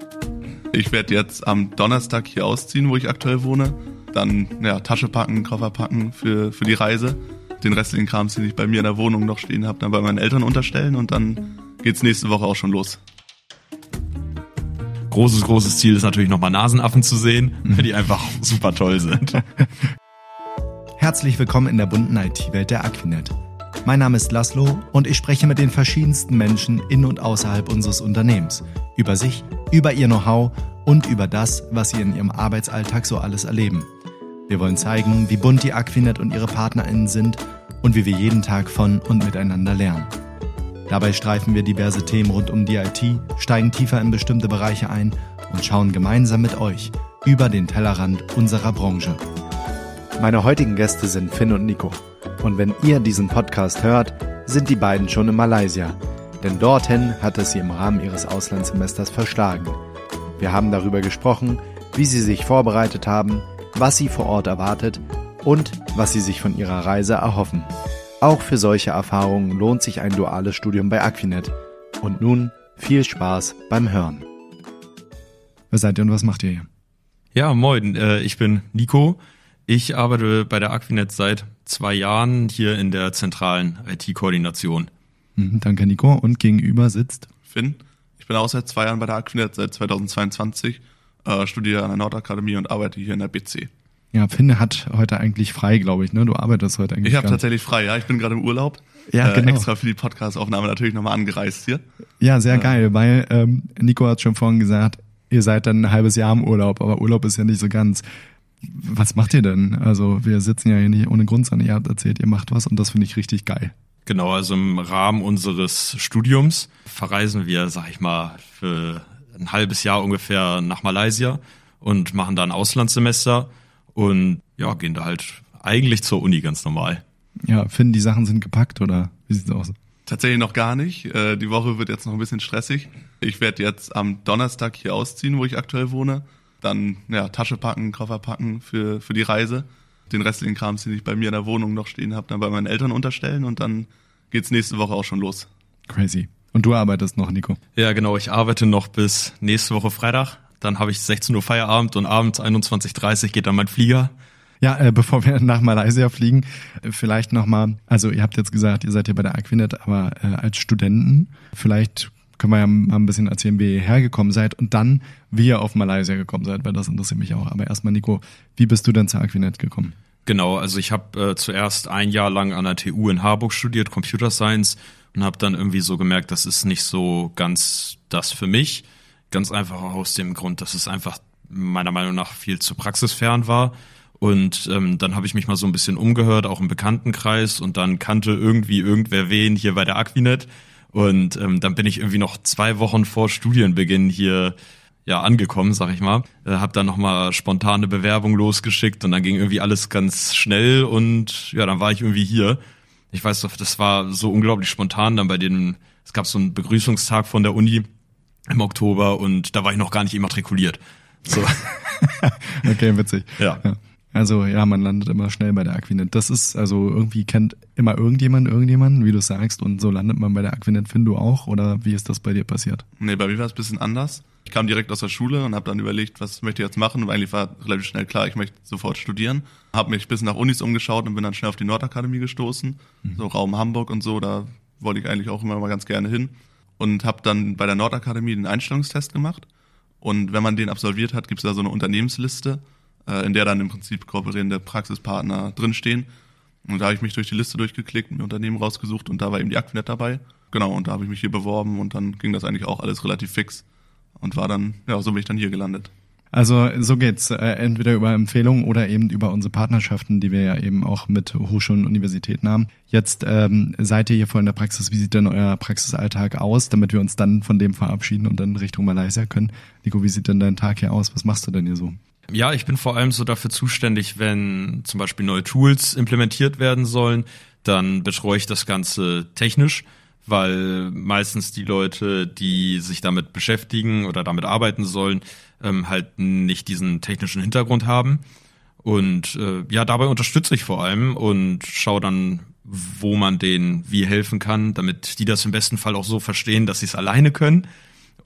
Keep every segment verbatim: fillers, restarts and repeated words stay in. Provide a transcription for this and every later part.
Ich werde jetzt am Donnerstag hier ausziehen, wo ich aktuell wohne. Dann ja, Tasche packen, Koffer packen für, für die Reise. Den restlichen Krams, den ich bei mir in der Wohnung noch stehen habe, dann bei meinen Eltern unterstellen und dann geht's nächste Woche auch schon los. Großes, großes Ziel ist natürlich nochmal Nasenaffen zu sehen, mhm. die einfach super toll sind. Herzlich willkommen in der bunten I T-Welt der Aquinet. Mein Name ist Laszlo und ich spreche mit den verschiedensten Menschen in und außerhalb unseres Unternehmens. Über sich, über ihr Know-how und über das, was sie in ihrem Arbeitsalltag so alles erleben. Wir wollen zeigen, wie bunt die Aquinet und ihre PartnerInnen sind und wie wir jeden Tag von und miteinander lernen. Dabei streifen wir diverse Themen rund um die I T, steigen tiefer in bestimmte Bereiche ein und schauen gemeinsam mit euch über den Tellerrand unserer Branche. Meine heutigen Gäste sind Finn und Nico. Und wenn ihr diesen Podcast hört, sind die beiden schon in Malaysia. Denn dorthin hat es sie im Rahmen ihres Auslandssemesters verschlagen. Wir haben darüber gesprochen, wie sie sich vorbereitet haben, was sie vor Ort erwartet und was sie sich von ihrer Reise erhoffen. Auch für solche Erfahrungen lohnt sich ein duales Studium bei Aquinet. Und nun viel Spaß beim Hören. Wer seid ihr und was macht ihr hier? Ja, moin, äh, ich bin Nico. Ich arbeite bei der Aquinet seit zwei Jahren hier in der zentralen I T-Koordination. Mhm, danke, Nico. Und gegenüber sitzt Finn. Ich bin auch seit zwei Jahren bei der Aquinet, seit zweitausendzweiundzwanzig. Äh, studiere an der Nordakademie und arbeite hier in der B C. Ja, Finn hat heute eigentlich frei, glaube ich, ne? Du arbeitest heute eigentlich Ich habe tatsächlich frei, ja. Ich bin gerade im Urlaub. Ja, äh, genau. Extra für die Podcast-Aufnahme natürlich nochmal angereist hier. Ja, sehr äh, geil, weil ähm, Nico hat schon vorhin gesagt, ihr seid dann ein halbes Jahr im Urlaub, aber Urlaub ist ja nicht so ganz. Was macht ihr denn? Also wir sitzen ja hier nicht ohne Grund, sondern ihr habt erzählt, ihr macht was und das finde ich richtig geil. Genau, also im Rahmen unseres Studiums verreisen wir, sag ich mal, für ein halbes Jahr ungefähr nach Malaysia und machen da ein Auslandssemester und ja, gehen da halt eigentlich zur Uni ganz normal. Ja, Finn, die Sachen sind gepackt oder wie sieht's aus? Tatsächlich noch gar nicht. Äh, die Woche wird jetzt noch ein bisschen stressig. Ich werde jetzt am Donnerstag hier ausziehen, wo ich aktuell wohne. Dann ja, Tasche packen, Koffer packen für, für die Reise. Den restlichen Krams, den ich bei mir in der Wohnung noch stehen habe, dann bei meinen Eltern unterstellen und dann geht's nächste Woche auch schon los. Crazy. Und du arbeitest noch, Nico? Ja, genau. Ich arbeite noch bis nächste Woche Freitag. Dann habe ich sechzehn Uhr Feierabend und abends einundzwanzig Uhr dreißig geht dann mein Flieger. Ja, äh, bevor wir nach Malaysia fliegen, äh, vielleicht nochmal, also ihr habt jetzt gesagt, ihr seid hier bei der Aquinet, aber äh, als Studenten, vielleicht können wir ja mal ein bisschen erzählen, wie ihr hergekommen seid und dann, wie ihr auf Malaysia gekommen seid, weil das interessiert mich auch. Aber erstmal, Nico, wie bist du denn zur Aquinet gekommen? Genau, also ich habe äh, zuerst ein Jahr lang an der T U in Harburg studiert, Computer Science, und habe dann irgendwie so gemerkt, das ist nicht so ganz das für mich. Ganz einfach aus dem Grund, dass es einfach meiner Meinung nach viel zu praxisfern war. Und ähm, dann habe ich mich mal so ein bisschen umgehört, auch im Bekanntenkreis, und dann kannte irgendwie irgendwer wen hier bei der Aquinet. Und ähm, dann bin ich irgendwie noch zwei Wochen vor Studienbeginn hier ja angekommen, sag ich mal. Äh, hab dann nochmal spontane Bewerbung losgeschickt und dann ging irgendwie alles ganz schnell und ja, dann war ich irgendwie hier. Ich weiß doch, das war so unglaublich spontan dann bei denen. Es gab so einen Begrüßungstag von der Uni im Oktober und da war ich noch gar nicht immatrikuliert. So. Okay, witzig. Ja. ja. Also ja, man landet immer schnell bei der Aquinet. Das ist, also irgendwie kennt immer irgendjemand irgendjemanden, wie du sagst, und so landet man bei der Aquinet. Finn, du auch? Oder wie ist das bei dir passiert? Nee, bei mir war es ein bisschen anders. Ich kam direkt aus der Schule und habe dann überlegt, was möchte ich jetzt machen. Und eigentlich war relativ schnell klar, ich möchte sofort studieren. Habe mich ein bisschen nach Unis umgeschaut und bin dann schnell auf die Nordakademie gestoßen. Mhm. So Raum Hamburg und so, da wollte ich eigentlich auch immer mal ganz gerne hin. Und habe dann bei der Nordakademie den Einstellungstest gemacht. Und wenn man den absolviert hat, gibt es da so eine Unternehmensliste, in der dann im Prinzip kooperierende Praxispartner drinstehen. Und da habe ich mich durch die Liste durchgeklickt, ein Unternehmen rausgesucht und da war eben die Aquinet dabei. Genau, und da habe ich mich hier beworben und dann ging das eigentlich auch alles relativ fix und war dann, ja, so bin ich dann hier gelandet. Also so geht's, äh, entweder über Empfehlungen oder eben über unsere Partnerschaften, die wir ja eben auch mit Hochschulen und Universitäten haben. Jetzt ähm, seid ihr hier voll in der Praxis. Wie sieht denn euer Praxisalltag aus, damit wir uns dann von dem verabschieden und dann Richtung Malaysia können? Nico, wie sieht denn dein Tag hier aus? Was machst du denn hier so? Ja, ich bin vor allem so dafür zuständig, wenn zum Beispiel neue Tools implementiert werden sollen, dann betreue ich das Ganze technisch, weil meistens die Leute, die sich damit beschäftigen oder damit arbeiten sollen, ähm, halt nicht diesen technischen Hintergrund haben. Und äh, ja, dabei unterstütze ich vor allem und schaue dann, wo man denen wie helfen kann, damit die das im besten Fall auch so verstehen, dass sie es alleine können.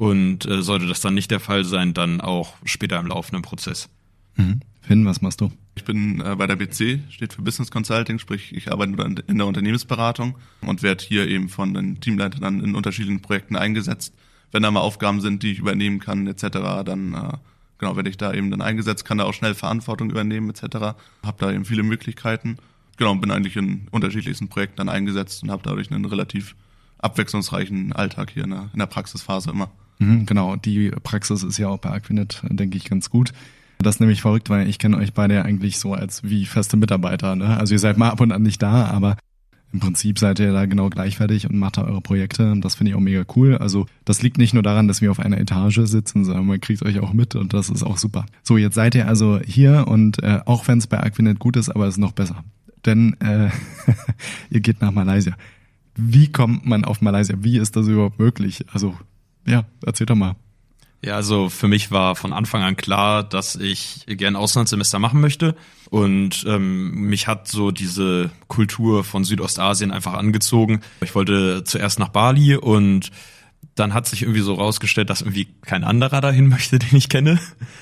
und äh, sollte das dann nicht der Fall sein, dann auch später im laufenden Prozess. Mhm. Finn, was machst du? Ich bin äh, bei der B C, steht für Business Consulting, sprich ich arbeite in der Unternehmensberatung und werde hier eben von den Teamleitern dann in unterschiedlichen Projekten eingesetzt. Wenn da mal Aufgaben sind, die ich übernehmen kann et cetera, dann äh, genau werde ich da eben dann eingesetzt, kann da auch schnell Verantwortung übernehmen et cetera. Habe da eben viele Möglichkeiten. Genau, bin eigentlich in unterschiedlichsten Projekten dann eingesetzt und habe dadurch einen relativ abwechslungsreichen Alltag hier in der, in der Praxisphase immer. Mhm, genau, die Praxis ist ja auch bei Aquinet, denke ich, ganz gut. Das ist nämlich verrückt, weil ich kenne euch beide ja eigentlich so als wie feste Mitarbeiter, ne? Also ihr seid mal ab und an nicht da, aber im Prinzip seid ihr da genau gleichwertig und macht da eure Projekte. Das finde ich auch mega cool. Also das liegt nicht nur daran, dass wir auf einer Etage sitzen, sondern man kriegt euch auch mit und das ist auch super. So, jetzt seid ihr also hier und äh, auch wenn es bei Aquinet gut ist, aber es ist noch besser. Denn äh, ihr geht nach Malaysia. Wie kommt man auf Malaysia? Wie ist das überhaupt möglich? Also ja, erzähl doch mal. Ja, also für mich war von Anfang an klar, dass ich gerne Auslandssemester machen möchte und ähm, mich hat so diese Kultur von Südostasien einfach angezogen. Ich wollte zuerst nach Bali und dann hat sich irgendwie so rausgestellt, dass irgendwie kein anderer dahin möchte, den ich kenne.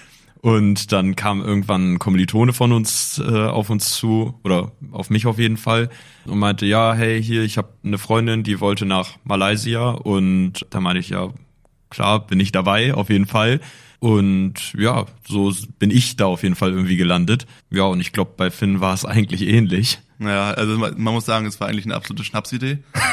Und dann kam irgendwann ein Kommilitone von uns äh, auf uns zu, oder auf mich auf jeden Fall, und meinte, ja, hey, hier, ich habe eine Freundin, die wollte nach Malaysia. Und da meinte ich, ja, klar, bin ich dabei, auf jeden Fall. Und ja, so bin ich da auf jeden Fall irgendwie gelandet. Ja, und ich glaube, bei Finn war es eigentlich ähnlich. Naja, also man muss sagen, es war eigentlich eine absolute Schnapsidee.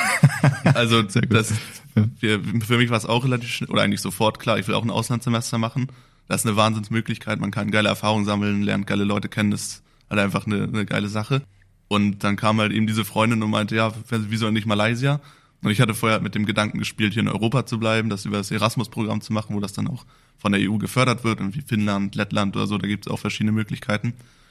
Also das, für, für mich war es auch relativ schnell, oder eigentlich sofort klar, ich will auch ein Auslandssemester machen. Das ist eine Wahnsinnsmöglichkeit, man kann geile Erfahrungen sammeln, lernt geile Leute kennen, das ist halt einfach eine, eine geile Sache. Und dann kam halt eben diese Freundin und meinte, ja, wieso nicht Malaysia? Und ich hatte vorher mit dem Gedanken gespielt, hier in Europa zu bleiben, das über das Erasmus-Programm zu machen, wo das dann auch von der E U gefördert wird, irgendwie Finnland, Lettland oder so, da gibt es auch verschiedene Möglichkeiten.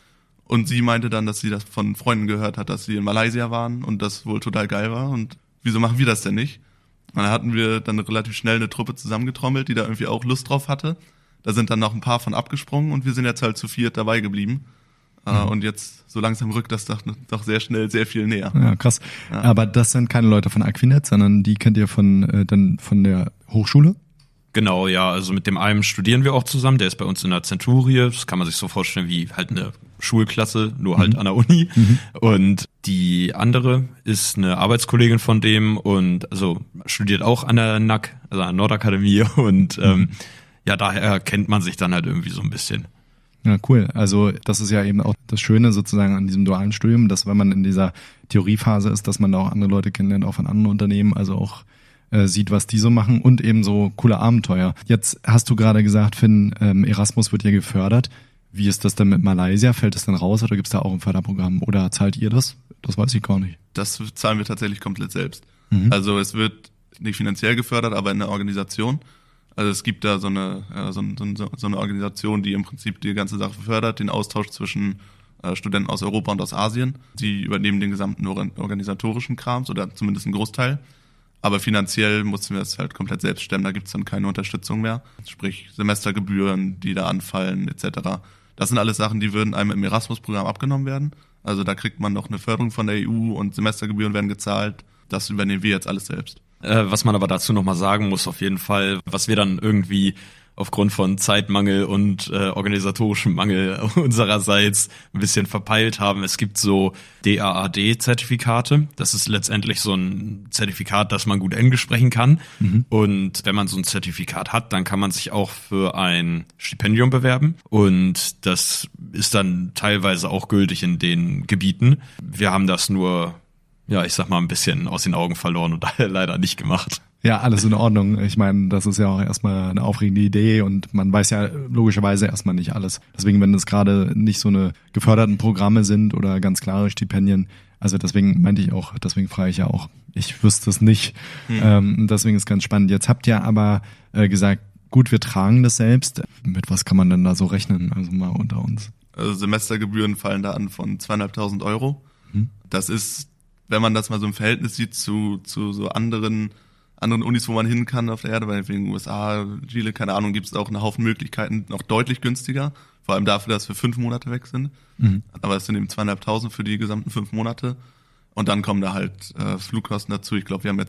Und sie meinte dann, dass sie das von Freunden gehört hat, dass sie in Malaysia waren und das wohl total geil war. Und wieso machen wir das denn nicht? Und dann hatten wir dann relativ schnell eine Truppe zusammengetrommelt, die da irgendwie auch Lust drauf hatte. Da sind dann noch ein paar von abgesprungen und wir sind jetzt halt zu viert dabei geblieben. Mhm. Und jetzt so langsam rückt das doch, doch sehr schnell sehr viel näher. Ja, krass. Ja. Aber das sind keine Leute von Aquinet, sondern die kennt ihr von äh, dann von der Hochschule? Genau, ja. Also mit dem einen studieren wir auch zusammen. Der ist bei uns in der Zenturie. Das kann man sich so vorstellen wie halt eine Schulklasse, nur halt mhm. an der Uni. Mhm. Und die andere ist eine Arbeitskollegin von dem und also studiert auch an der N A C, also an der Nordakademie. Und mhm. ähm, ja, daher kennt man sich dann halt irgendwie so ein bisschen. Ja, cool. Also das ist ja eben auch das Schöne sozusagen an diesem dualen Studium, dass wenn man in dieser Theoriephase ist, dass man da auch andere Leute kennenlernt, auch von anderen Unternehmen, also auch äh, sieht, was die so machen und eben so coole Abenteuer. Jetzt hast du gerade gesagt, Finn, ähm, Erasmus wird ja gefördert. Wie ist das denn mit Malaysia? Fällt das dann raus oder gibt es da auch ein Förderprogramm? Oder zahlt ihr das? Das weiß ich gar nicht. Das zahlen wir tatsächlich komplett selbst. Mhm. Also es wird nicht finanziell gefördert, aber in der Organisation. Also es gibt da so eine, äh, so, so, so eine Organisation, die im Prinzip die ganze Sache fördert, den Austausch zwischen äh, Studenten aus Europa und aus Asien. Die übernehmen den gesamten organisatorischen Krams oder zumindest einen Großteil. Aber finanziell mussten wir es halt komplett selbst stemmen, da gibt's dann keine Unterstützung mehr. Sprich Semestergebühren, die da anfallen et cetera. Das sind alles Sachen, die würden einem im Erasmus-Programm abgenommen werden. Also da kriegt man noch eine Förderung von der E U und Semestergebühren werden gezahlt. Das übernehmen wir jetzt alles selbst. Was man aber dazu nochmal sagen muss, auf jeden Fall, was wir dann irgendwie aufgrund von Zeitmangel und äh, organisatorischem Mangel unsererseits ein bisschen verpeilt haben. Es gibt so D A A D-Zertifikate. Das ist letztendlich so ein Zertifikat, dass man gut Englisch sprechen kann. Mhm. Und wenn man so ein Zertifikat hat, dann kann man sich auch für ein Stipendium bewerben. Und das ist dann teilweise auch gültig in den Gebieten. Wir haben das nur, ja, ich sag mal, ein bisschen aus den Augen verloren und daher leider nicht gemacht. Ja, alles in Ordnung. Ich meine, das ist ja auch erstmal eine aufregende Idee und man weiß ja logischerweise erstmal nicht alles. Deswegen, wenn es gerade nicht so eine geförderten Programme sind oder ganz klare Stipendien, also deswegen meinte ich auch, deswegen frage ich ja auch, ich wüsste es nicht. Hm. Ähm, deswegen ist ganz spannend. Jetzt habt ihr aber äh, gesagt, gut, wir tragen das selbst. Mit was kann man denn da so rechnen? Also mal unter uns. Also Semestergebühren fallen da an von zweieinhalbtausend Euro. Hm. Das ist, wenn man das mal so im Verhältnis sieht zu, zu so anderen anderen Unis, wo man hin kann auf der Erde, weil wegen U S A, Chile, keine Ahnung, gibt es auch einen Haufen Möglichkeiten, noch deutlich günstiger, vor allem dafür, dass wir fünf Monate weg sind. Mhm. Aber es sind eben zweieinhalbtausend für die gesamten fünf Monate und dann kommen da halt äh, Flugkosten dazu. Ich glaube, wir haben jetzt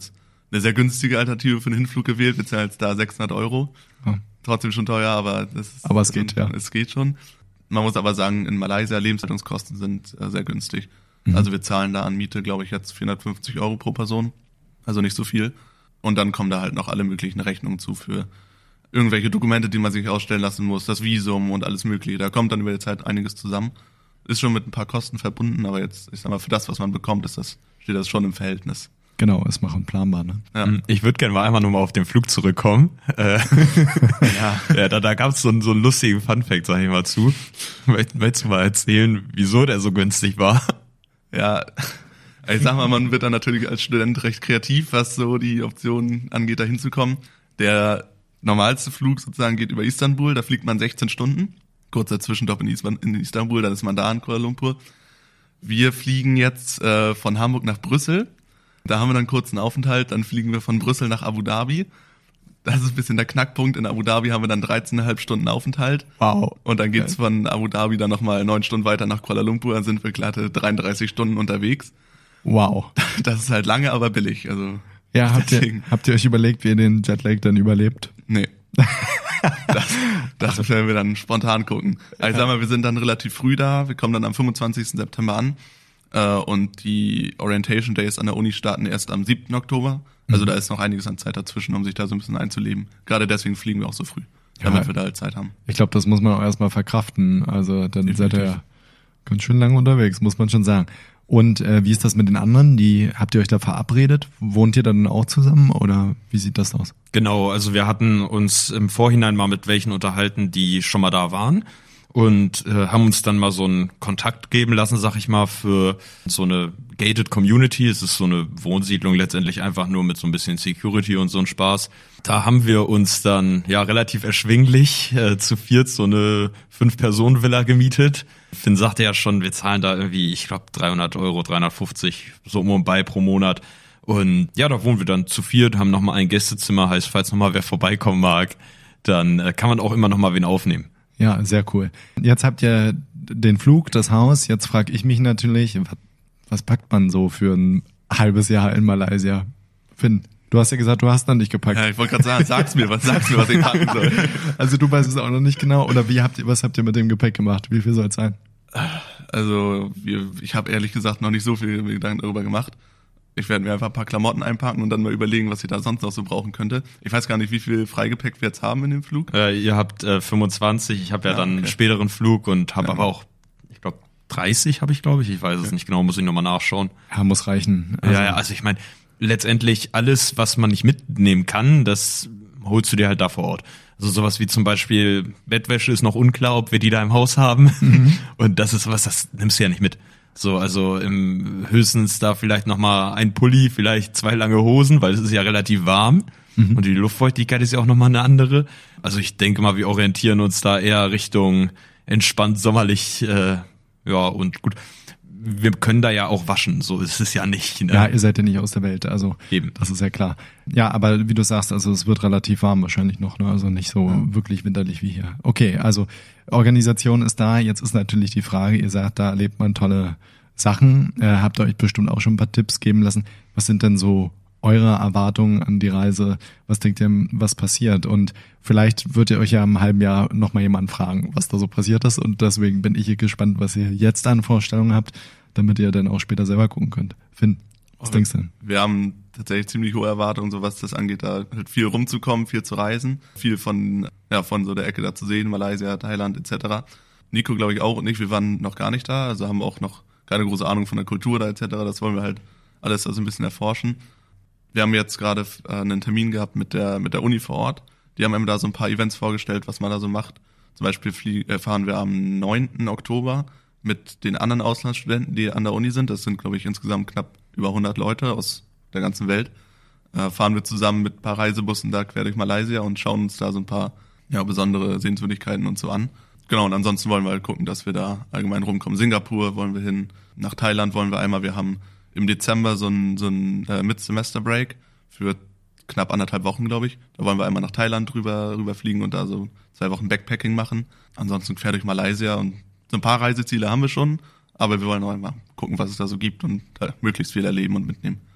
eine sehr günstige Alternative für den Hinflug gewählt. Wir zahlen jetzt da sechshundert Euro. Ja. Trotzdem schon teuer, aber das ist, aber es geht, schon, ja. Es geht schon. Man muss aber sagen, in Malaysia Lebenshaltungskosten sind äh, sehr günstig. Mhm. Also wir zahlen da an Miete, glaube ich, jetzt vierhundertfünfzig Euro pro Person. Also nicht so viel. Und dann kommen da halt noch alle möglichen Rechnungen zu für irgendwelche Dokumente, die man sich ausstellen lassen muss, das Visum und alles mögliche. Da kommt dann über die Zeit einiges zusammen. Ist schon mit ein paar Kosten verbunden, aber jetzt, ich sag mal, für das, was man bekommt, ist das, steht das schon im Verhältnis. Genau, ist machen planbar, ne? Ja. Ich würde gerne mal einmal nur mal auf den Flug zurückkommen. Äh, ja. ja, da, da gab es so, einen- so einen lustigen Funfact, sag ich mal zu. Möchtest du mal erzählen, wieso der so günstig war? Ja, ich sag mal, man wird dann natürlich als Student recht kreativ, was so die Optionen angeht, da hinzukommen. Der normalste Flug sozusagen geht über Istanbul, da fliegt man sechzehn Stunden. Kurzer Zwischenstopp in, Isban- in Istanbul, dann ist man da in Kuala Lumpur. Wir fliegen jetzt äh, von Hamburg nach Brüssel. Da haben wir dann kurz einen Aufenthalt, dann fliegen wir von Brüssel nach Abu Dhabi. Das ist ein bisschen der Knackpunkt. In Abu Dhabi haben wir dann dreizehn Komma fünf Stunden Aufenthalt. Wow. Und dann geht's von Abu Dhabi dann nochmal neun Stunden weiter nach Kuala Lumpur. Dann sind wir glatte dreiunddreißig Stunden unterwegs. Wow. Das ist halt lange, aber billig. Also Ja, habt ihr, deswegen. habt ihr euch überlegt, wie ihr den Jetlag dann überlebt? Nee. Das, das werden wir dann spontan gucken. Also ich sag mal, wir sind dann relativ früh da. Wir kommen dann am fünfundzwanzigsten September an. Äh, und die Orientation Days an der Uni starten erst am siebten Oktober. Also Mhm. da ist noch einiges an Zeit dazwischen, um sich da so ein bisschen einzuleben. Gerade deswegen fliegen wir auch so früh, damit Ja. wir da halt Zeit haben. Ich glaube, das muss man auch erstmal verkraften. Also dann Definitiv. seid ihr ja ganz schön lange unterwegs, muss man schon sagen. Und äh, wie ist das mit den anderen? Die habt ihr euch da verabredet? Wohnt ihr dann auch zusammen oder wie sieht das aus? Genau, also wir hatten uns im Vorhinein mal mit welchen unterhalten, die schon mal da waren und äh, haben uns dann mal so einen Kontakt geben lassen, sag ich mal, für so eine gated Community. Es ist so eine Wohnsiedlung letztendlich einfach nur mit so ein bisschen Security und so ein Spaß. Da haben wir uns dann ja relativ erschwinglich äh, zu viert so eine Fünf-Personen-Villa gemietet. Finn sagte ja schon, wir zahlen da irgendwie, ich glaube, dreihundert Euro, dreihundertfünfzig, so um und bei pro Monat. Und ja, da wohnen wir dann zu viert, haben nochmal ein Gästezimmer, heißt, falls nochmal wer vorbeikommen mag, dann äh, kann man auch immer nochmal wen aufnehmen. Ja, sehr cool. Jetzt habt ihr den Flug, das Haus. Jetzt frage ich mich natürlich, was, was packt man so für ein halbes Jahr in Malaysia? Finn, du hast ja gesagt, du hast noch nicht gepackt. Ja, ich wollte gerade sagen, sag's mir, was sagst mir, was ich packen soll. Also du weißt es auch noch nicht genau. Oder wie habt ihr, was habt ihr mit dem Gepäck gemacht? Wie viel soll es sein? Also wir, ich habe ehrlich gesagt noch nicht so viel Gedanken darüber gemacht. Ich werde mir einfach ein paar Klamotten einpacken und dann mal überlegen, was ich da sonst noch so brauchen könnte. Ich weiß gar nicht, wie viel Freigepäck wir jetzt haben in dem Flug. Äh, ihr habt äh, fünfundzwanzig, ich habe ja, Ja, dann okay. einen späteren Flug und habe Ja. aber auch, ich glaube, dreißig habe ich, glaube ich. Ich weiß es nicht genau, muss ich nochmal nachschauen. Ja, muss reichen. ja, ja, also ich meine, letztendlich alles, was man nicht mitnehmen kann, das holst du dir halt da vor Ort. Also sowas wie zum Beispiel Bettwäsche ist noch unklar, ob wir die da im Haus haben. Mhm. Und das ist was, das nimmst du ja nicht mit. So, also im, höchstens da vielleicht noch mal ein Pulli, vielleicht zwei lange Hosen, weil es ist ja relativ warm. Mhm. Und die Luftfeuchtigkeit ist ja auch noch mal eine andere. Also ich denke mal, wir orientieren uns da eher Richtung entspannt sommerlich, äh, ja, und gut. Wir können da ja auch waschen, so ist es ja nicht. Ne? Ja, ihr seid ja nicht aus der Welt, also Eben. das ist ja klar. Ja, aber wie du sagst, also es wird relativ warm wahrscheinlich noch, ne? Also nicht so wirklich winterlich wie hier. Okay, also Organisation ist da. Jetzt ist natürlich die Frage, ihr sagt, da erlebt man tolle Sachen. Äh, habt ihr euch bestimmt auch schon ein paar Tipps geben lassen. Was sind denn so eure Erwartungen an die Reise? Was denkt ihr, was passiert? Und vielleicht wird ihr euch ja im halben Jahr nochmal jemand fragen, was da so passiert ist. Und deswegen bin ich hier gespannt, was ihr jetzt an Vorstellungen habt, damit ihr dann auch später selber gucken könnt. Finn, was denkst du denn? Wir haben tatsächlich ziemlich hohe Erwartungen, so was das angeht, da halt viel rumzukommen, viel zu reisen, viel von ja von so der Ecke da zu sehen, Malaysia, Thailand et cetera. Nico, glaube ich, auch und ich, wir waren noch gar nicht da, also haben auch noch keine große Ahnung von der Kultur da et cetera. Das wollen wir halt alles also ein bisschen erforschen. Wir haben jetzt gerade äh, einen Termin gehabt mit der mit der Uni vor Ort. Die haben eben da so ein paar Events vorgestellt, was man da so macht. Zum Beispiel flie- äh, fahren wir am neunten Oktober mit den anderen Auslandsstudenten, die an der Uni sind. Das sind, glaube ich, insgesamt knapp über hundert Leute aus der ganzen Welt. Äh, fahren wir zusammen mit ein paar Reisebussen da quer durch Malaysia und schauen uns da so ein paar ja, besondere Sehenswürdigkeiten und so an. Genau, und ansonsten wollen wir halt gucken, dass wir da allgemein rumkommen. Singapur wollen wir hin, nach Thailand wollen wir einmal. Wir haben im Dezember so ein, so ein äh, Mid-Semester-Break für knapp anderthalb Wochen, glaube ich. Da wollen wir einmal nach Thailand rüber, rüber fliegen und da so zwei Wochen Backpacking machen. Ansonsten quer durch Malaysia und so ein paar Reiseziele haben wir schon, aber wir wollen auch einmal gucken, was es da so gibt und da möglichst viel erleben und mitnehmen.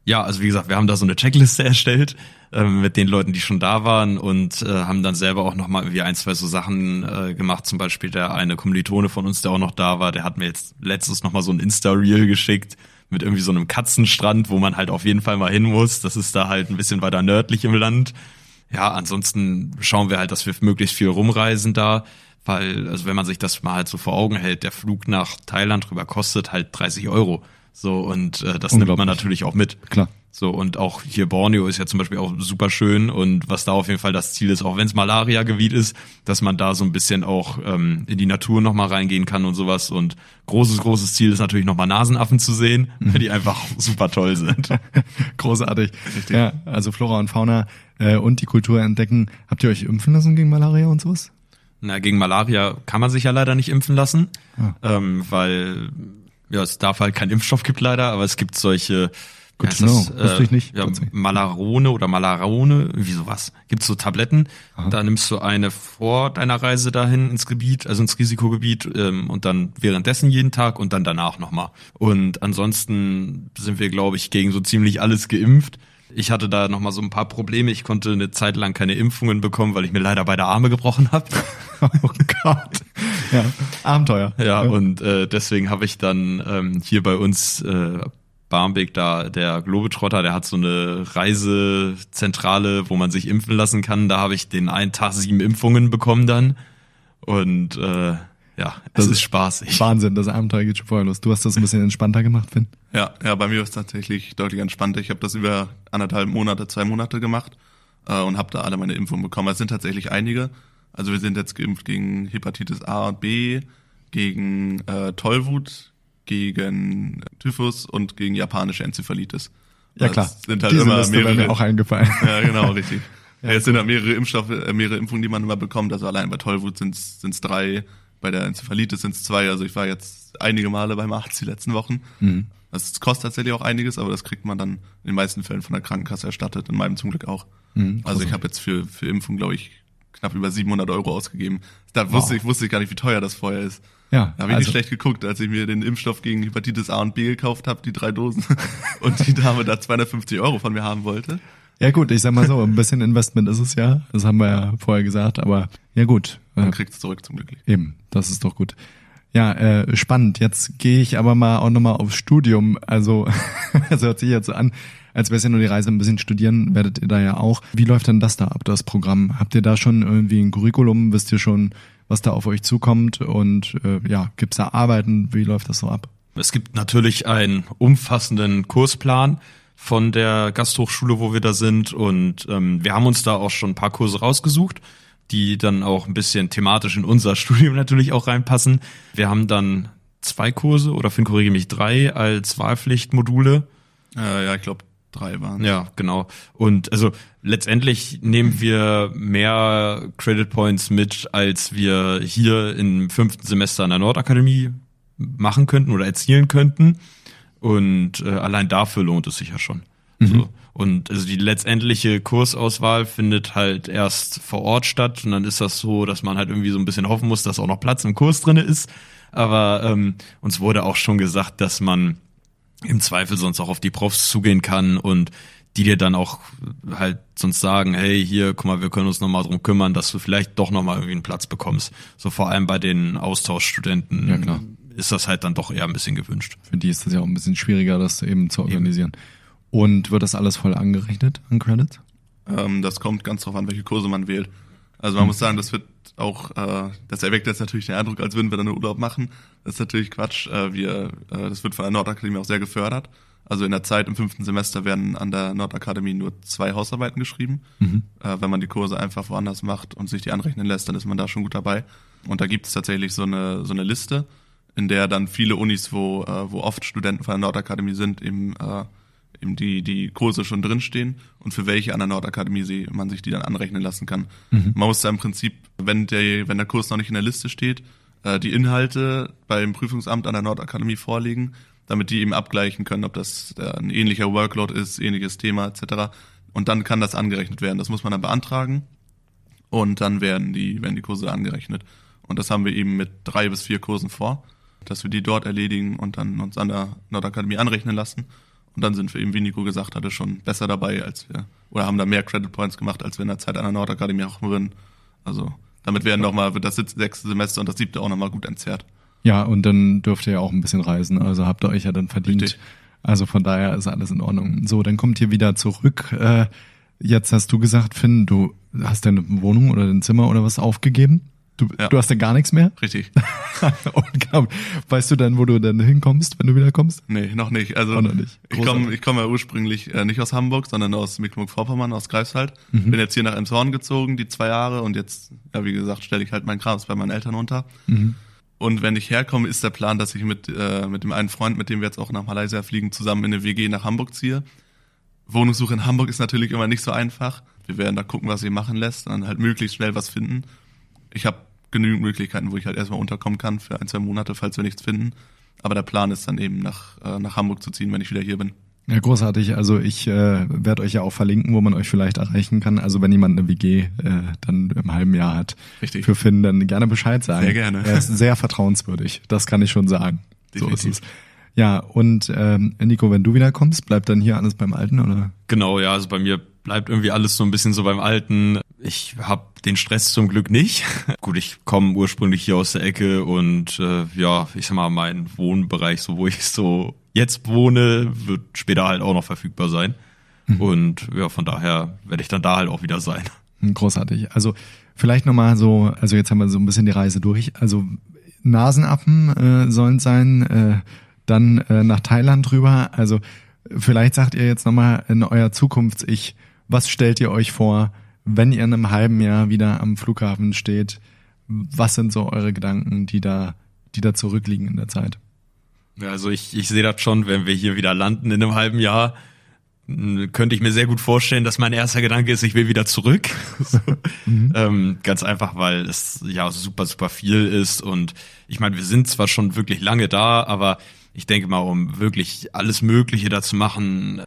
Ja, also wie gesagt, wir haben da so eine Checkliste erstellt äh, mit den Leuten, die schon da waren und äh, haben dann selber auch nochmal irgendwie ein, zwei so Sachen äh, gemacht. Zum Beispiel der eine Kommilitone von uns, der auch noch da war, der hat mir jetzt letztens nochmal so ein Insta-Reel geschickt mit irgendwie so einem Katzenstrand, wo man halt auf jeden Fall mal hin muss. Das ist da halt ein bisschen weiter nördlich im Land. Ja, ansonsten schauen wir halt, dass wir möglichst viel rumreisen da, weil, also wenn man sich das mal halt so vor Augen hält, der Flug nach Thailand rüber kostet halt dreißig Euro. So, und äh, das nimmt man natürlich auch mit. Klar. So, und auch hier Borneo ist ja zum Beispiel auch super schön und was da auf jeden Fall das Ziel ist, auch wenn es Malaria-Gebiet ist, dass man da so ein bisschen auch ähm, in die Natur nochmal reingehen kann und sowas. Und großes, großes Ziel ist natürlich nochmal Nasenaffen zu sehen, weil die einfach super toll sind. Großartig. Richtig. Ja, also Flora und Fauna äh, und die Kultur entdecken. Habt ihr euch impfen lassen gegen Malaria und sowas? Na, gegen Malaria kann man sich ja leider nicht impfen lassen, Ah. ähm, weil ja es darf halt keinen Impfstoff gibt leider, aber es gibt solche Good wie to heißt know. Wusste ich nicht. Ja, Tatsächlich. Malarone oder Malarone, wie sowas. Gibt's so Tabletten, Aha. da nimmst du eine vor deiner Reise dahin ins Gebiet, also ins Risikogebiet ähm, und dann währenddessen jeden Tag und dann danach nochmal. Und ansonsten sind wir, glaube ich, gegen so ziemlich alles geimpft. Ich hatte da nochmal so ein paar Probleme. Ich konnte eine Zeit lang keine Impfungen bekommen, weil ich mir leider beide Arme gebrochen habe. Oh Gott. Ja, Abenteuer. Ja, und äh, deswegen habe ich dann ähm, hier bei uns äh, Barmbek, da der Globetrotter, der hat so eine Reisezentrale, wo man sich impfen lassen kann. Da habe ich den einen Tag sieben Impfungen bekommen dann. Und äh, ja, es Das ist spaßig. Wahnsinn, das Abenteuer geht schon vorher los. Du hast das ein bisschen entspannter gemacht, Finn? Ja, ja, bei mir ist es tatsächlich deutlich entspannter. Ich habe das über anderthalb Monate, zwei Monate gemacht äh, und habe da alle meine Impfungen bekommen. Es sind tatsächlich einige. Also wir sind jetzt geimpft gegen Hepatitis A und B, gegen äh, Tollwut, gegen Typhus und gegen japanische Enzephalitis. Ja Das klar, sind halt diese immer Liste wäre mehrere. mir auch eingefallen. Ja, genau, richtig. Ja, es sind halt mehrere Impfstoffe, äh, mehrere Impfungen, die man immer bekommt. Also allein bei Tollwut sind es drei, bei der Enzephalitis sind es zwei. Also ich war jetzt einige Male beim Arzt die letzten Wochen. Mhm. Das kostet tatsächlich auch einiges, aber das kriegt man dann in den meisten Fällen von der Krankenkasse erstattet, in meinem zum Glück auch. Mhm, also ich habe jetzt für für Impfung, glaube ich, knapp über siebenhundert Euro ausgegeben. Da wusste Wow. ich wusste ich gar nicht, wie teuer das vorher ist. Ja, Da habe ich also- nicht schlecht geguckt, als ich mir den Impfstoff gegen Hepatitis A und B gekauft habe, die drei Dosen, und die Dame da zweihundertfünfzig Euro von mir haben wollte. Ja gut, ich sag mal so, ein bisschen Investment ist es ja. Das haben wir ja vorher gesagt, aber ja gut. Man Äh, kriegt es zurück zum Glück. eben, das ist doch gut. Ja, äh, spannend. Jetzt gehe ich aber mal auch nochmal aufs Studium. Also, es hört sich jetzt so an, als wäre es ja nur die Reise, ein bisschen studieren, werdet ihr da ja auch. Wie läuft denn das da ab, das Programm? Habt ihr da schon irgendwie ein Curriculum? Wisst ihr schon, was da auf euch zukommt? Und äh, ja, gibt's da Arbeiten? Wie läuft das so ab? Es gibt natürlich einen umfassenden Kursplan von der Gasthochschule, wo wir da sind. Und ähm, wir haben uns da auch schon ein paar Kurse rausgesucht, die dann auch ein bisschen thematisch in unser Studium natürlich auch reinpassen. Wir haben dann zwei Kurse oder Finn, korrigiere mich, drei als Wahlpflichtmodule. Äh, ja, ich glaube drei waren. Ja, genau. Und also letztendlich nehmen wir mehr Credit Points mit, als wir hier im fünften Semester an der Nordakademie machen könnten oder erzielen könnten. Und äh, allein dafür lohnt es sich ja schon. Mhm. So. Und also die letztendliche Kursauswahl findet halt erst vor Ort statt. Und dann ist das so, dass man halt irgendwie so ein bisschen hoffen muss, dass auch noch Platz im Kurs drinne ist. Aber ähm, uns wurde auch schon gesagt, dass man im Zweifel sonst auch auf die Profs zugehen kann und die dir dann auch halt sonst sagen, hey, hier, guck mal, wir können uns nochmal drum kümmern, dass du vielleicht doch nochmal irgendwie einen Platz bekommst. So vor allem bei den Austauschstudenten Ja, klar. ist das halt dann doch eher ein bisschen gewünscht. Für die ist das ja auch ein bisschen schwieriger, das eben zu organisieren. Und wird das alles voll angerechnet an Credits? Ähm, das kommt ganz drauf an, welche Kurse man wählt. Also man muss sagen, das wird auch, äh, das erweckt jetzt natürlich den Eindruck, als würden wir dann einen Urlaub machen. Das ist natürlich Quatsch. Äh, wir, äh, das wird von der Nordakademie auch sehr gefördert. Also in der Zeit im fünften Semester werden an der Nordakademie nur zwei Hausarbeiten geschrieben. Mhm. Äh, wenn man die Kurse einfach woanders macht und sich die anrechnen lässt, dann ist man da schon gut dabei. Und da gibt es tatsächlich so eine so eine Liste, in der dann viele Unis, wo äh, wo oft Studenten von der Nordakademie sind, eben äh, eben die die Kurse schon drinstehen und für welche an der Nordakademie sie, man sich die dann anrechnen lassen kann. Mhm. Man muss da im Prinzip, wenn der wenn der Kurs noch nicht in der Liste steht, äh, die Inhalte beim Prüfungsamt an der Nordakademie vorlegen, damit die eben abgleichen können, ob das äh, ein ähnlicher Workload ist, ähnliches Thema et cetera. Und dann kann das angerechnet werden. Das muss man dann beantragen und dann werden die werden die Kurse angerechnet. Und das haben wir eben mit drei bis vier Kursen vor, dass wir die dort erledigen und dann uns an der Nordakademie anrechnen lassen. Und dann sind wir eben, wie Nico gesagt hatte, schon besser dabei als wir, oder haben da mehr Credit Points gemacht, als wir in der Zeit an der Nordakademie auch drin. Also damit werden nochmal, wird das sechste Semester und das siebte auch nochmal gut entzerrt. Ja, und dann dürft ihr ja auch ein bisschen reisen, also habt ihr euch ja dann verdient. Richtig. Also von daher ist alles in Ordnung. So, dann kommt ihr wieder zurück. Äh, jetzt hast du gesagt, Finn, du hast deine Wohnung oder dein Zimmer oder was aufgegeben? Du, Ja. du hast dann gar nichts mehr? Richtig. Und weißt du dann, wo du dann hinkommst, wenn du wieder kommst? Nee, noch nicht. Also Auch noch nicht. ich komme ich komme ja ursprünglich äh, nicht aus Hamburg, sondern aus Mecklenburg-Vorpommern, aus Greifswald. Mhm. Bin jetzt hier nach Emshorn gezogen, die zwei Jahre und jetzt, ja wie gesagt, stelle ich halt meinen Kram bei meinen Eltern unter. Mhm. Und wenn ich herkomme, ist der Plan, dass ich mit äh, mit dem einen Freund, mit dem wir jetzt auch nach Malaysia fliegen, zusammen in eine W G nach Hamburg ziehe. Wohnungssuche in Hamburg ist natürlich immer nicht so einfach. Wir werden da gucken, was sich machen lässt, dann halt möglichst schnell was finden. Ich habe genügend Möglichkeiten, wo ich halt erstmal unterkommen kann für ein, zwei Monate, falls wir nichts finden. Aber der Plan ist dann eben nach äh, nach Hamburg zu ziehen, wenn ich wieder hier bin. Ja, großartig. Also ich äh, werde euch ja auch verlinken, wo man euch vielleicht erreichen kann. Also wenn jemand eine W G äh, dann im halben Jahr hat, Richtig. für Finn, dann gerne Bescheid sagen. Sehr gerne. Er ist sehr vertrauenswürdig, das kann ich schon sagen. Definitiv. So ist es. Ja, und ähm, Nico, wenn du wieder kommst, bleibt dann hier alles beim Alten, oder? Genau, ja, also bei mir bleibt irgendwie alles so ein bisschen so beim Alten. Ich habe den Stress zum Glück nicht. Gut, ich komme ursprünglich hier aus der Ecke und äh, ja, ich sag mal, mein Wohnbereich, so wo ich so jetzt wohne, wird später halt auch noch verfügbar sein. Mhm. Und ja, von daher werde ich dann da halt auch wieder sein. Großartig. Also vielleicht nochmal so, also jetzt haben wir so ein bisschen die Reise durch. Also Nasenaffen äh, sollen sein, äh, dann äh, nach Thailand rüber. Also vielleicht sagt ihr jetzt nochmal in euer Zukunfts-Ich, was stellt ihr euch vor, wenn ihr in einem halben Jahr wieder am Flughafen steht? Was sind so eure Gedanken, die da, die da zurückliegen in der Zeit? Ja, also ich, ich sehe das schon, wenn wir hier wieder landen in einem halben Jahr, könnte ich mir sehr gut vorstellen, dass mein erster Gedanke ist, ich will wieder zurück. so. mhm. ähm, ganz einfach, weil es ja super, super viel ist. Und ich meine, wir sind zwar schon wirklich lange da, aber ich denke mal, um wirklich alles Mögliche da zu machen,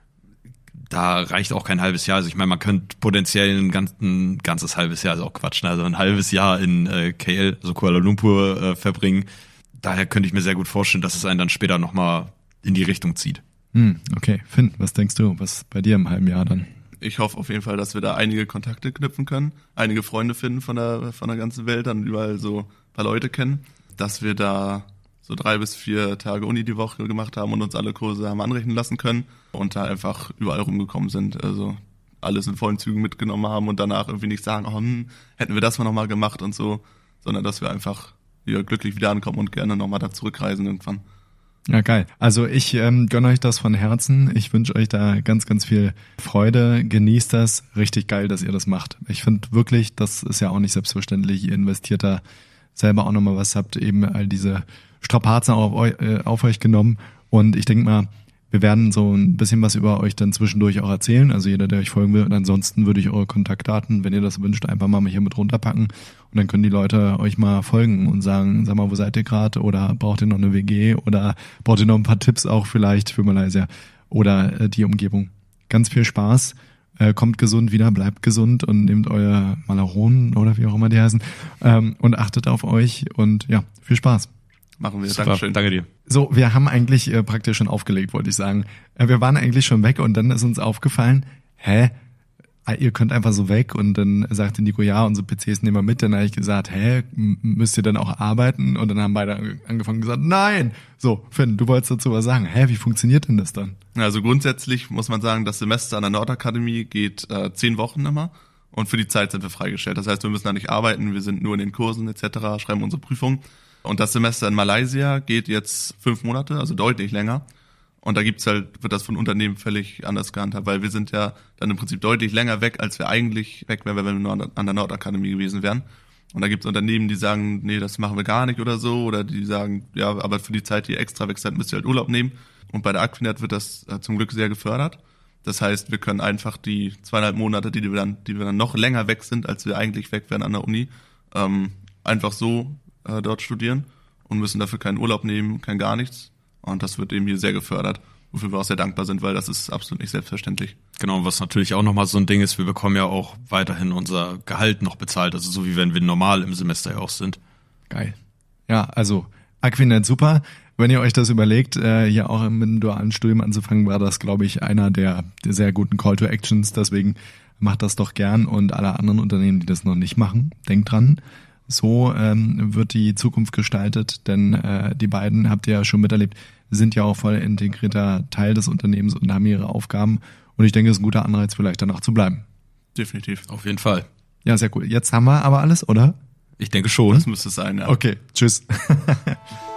da reicht auch kein halbes Jahr. Also ich meine, man könnte potenziell ein, ganz, ein ganzes halbes Jahr, also auch Quatsch, also ein halbes Jahr in äh, K L, also Kuala Lumpur, äh, verbringen. Daher könnte ich mir sehr gut vorstellen, dass es einen dann später nochmal in die Richtung zieht. Hm, okay. Finn, was denkst du, was bei dir im halben Jahr dann? Ich hoffe auf jeden Fall, dass wir da einige Kontakte knüpfen können, einige Freunde finden von der von der ganzen Welt, dann überall so ein paar Leute kennen, dass wir da so drei bis vier Tage Uni die Woche gemacht haben und uns alle Kurse haben anrechnen lassen können und da einfach überall rumgekommen sind. Also alles in vollen Zügen mitgenommen haben und danach irgendwie nicht sagen, oh, hm, hätten wir das mal nochmal gemacht und so, sondern dass wir einfach wieder glücklich wieder ankommen und gerne nochmal da zurückreisen irgendwann. Ja, geil. Also ich ähm, gönne euch das von Herzen. Ich wünsche euch da ganz, ganz viel Freude. Genießt das. Richtig geil, dass ihr das macht. Ich finde wirklich, das ist ja auch nicht selbstverständlich. Ihr investiert da selber auch nochmal was, habt eben all diese Strapazen auf, eu, äh, auf euch genommen. Und ich denke mal, wir werden so ein bisschen was über euch dann zwischendurch auch erzählen. Also jeder, der euch folgen will. Und ansonsten würde ich eure Kontaktdaten, wenn ihr das wünscht, einfach mal hier mit runterpacken. Und dann können die Leute euch mal folgen und sagen, sag mal, wo seid ihr gerade? Oder braucht ihr noch eine W G? Oder braucht ihr noch ein paar Tipps auch vielleicht für Malaysia oder äh, die Umgebung? Ganz viel Spaß. Äh, kommt gesund wieder, bleibt gesund und nehmt euer Malaron oder wie auch immer die heißen ähm, und achtet auf euch. Und ja, viel Spaß. Machen wir. Super, Dankeschön. Danke dir. So, wir haben eigentlich äh, praktisch schon aufgelegt, wollte ich sagen. Äh, wir waren eigentlich schon weg und dann ist uns aufgefallen, hä, ah, ihr könnt einfach so weg und dann sagte Nico, ja, unsere P Cs nehmen wir mit. Dann habe ich gesagt, hä, m- müsst ihr dann auch arbeiten? Und dann haben beide ange- angefangen und gesagt, nein. So, Finn, du wolltest dazu was sagen. Hä, wie funktioniert denn das dann? Also grundsätzlich muss man sagen, das Semester an der Nordakademie geht äh, zehn Wochen immer und für die Zeit sind wir freigestellt. Das heißt, wir müssen da nicht arbeiten, wir sind nur in den Kursen et cetera, schreiben unsere Prüfungen. Und das Semester in Malaysia geht jetzt fünf Monate, also deutlich länger. Und da gibt's halt, wird das von Unternehmen völlig anders gehandhabt, weil wir sind ja dann im Prinzip deutlich länger weg, als wir eigentlich weg wären, wenn wir nur an der Nordakademie gewesen wären. Und da gibt's Unternehmen, die sagen, nee, das machen wir gar nicht oder so, oder die sagen, ja, aber für die Zeit, die ihr extra weg seid, müsst ihr halt Urlaub nehmen. Und bei der Aquinet wird das äh, zum Glück sehr gefördert. Das heißt, wir können einfach die zweieinhalb Monate, die wir dann, die wir dann noch länger weg sind, als wir eigentlich weg wären an der Uni, ähm, einfach so äh, dort studieren und müssen dafür keinen Urlaub nehmen, kein gar nichts. Und das wird eben hier sehr gefördert, wofür wir auch sehr dankbar sind, weil das ist absolut nicht selbstverständlich. Genau, was natürlich auch nochmal so ein Ding ist, wir bekommen ja auch weiterhin unser Gehalt noch bezahlt, also so wie wenn wir normal im Semester ja auch sind. Geil. Ja, also Aquinet super. Wenn ihr euch das überlegt, äh, hier auch mit einem dualen Studium anzufangen, war das, glaube ich, einer der, der sehr guten Call to Actions. Deswegen macht das doch gern und alle anderen Unternehmen, die das noch nicht machen, denkt dran. So ähm, wird die Zukunft gestaltet, denn äh, die beiden, habt ihr ja schon miterlebt, sind ja auch voll integrierter Teil des Unternehmens und haben ihre Aufgaben. Und ich denke, es ist ein guter Anreiz, vielleicht danach zu bleiben. Definitiv. Auf jeden Fall. Ja, sehr cool. Jetzt haben wir aber alles, oder? Ich denke schon. Das müsste es sein, ja. Okay, tschüss.